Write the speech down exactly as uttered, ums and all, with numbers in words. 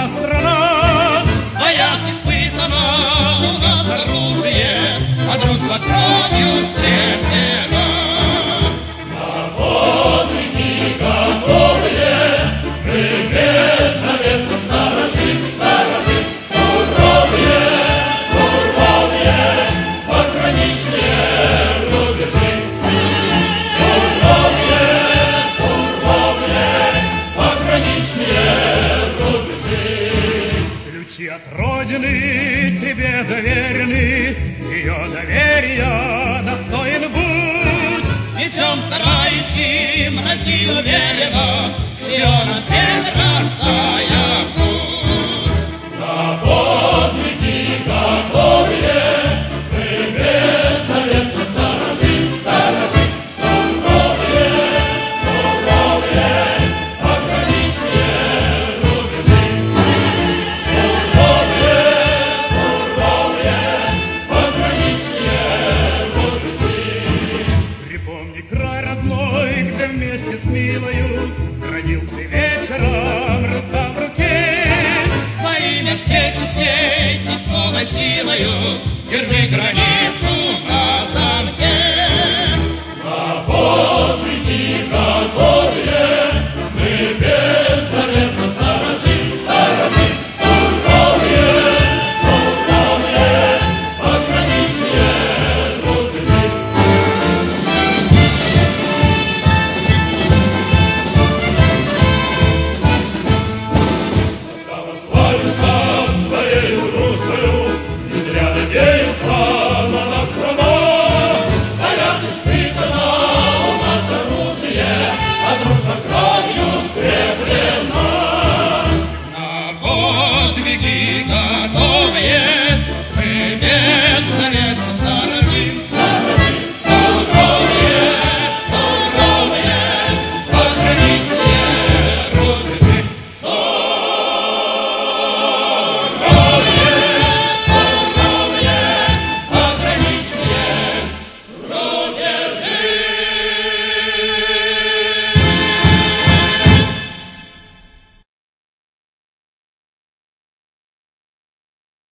наша страна. В боях испытана у нас оружие, а дружба кровью скреплена. На подвиги готовые, мы беззаветно сторожим, сторожим. Суровые, суровые, пограничные рубежи. Суровые, суровые, пограничные рубежи. Ключи от Родины тебе доверены, ее доверия достоин будь. Мечом карающим Россию уверенно, Сиона перерождая путь. На подвиги готовые, мы беззаветно сторожим, сторожим. Суровые, суровые, пограничные рубежи. Суровые, суровые, пограничные рубежи. Припомни край родной, где вместе с милою бродил ты вечером рука в руке. Во имя встречи с ней и с новой силою держи границу на замке. На подвиги готовые, мы беззаветно сторожим, сторожим. Суровые, суровые, пограничные рубежи. Застава славится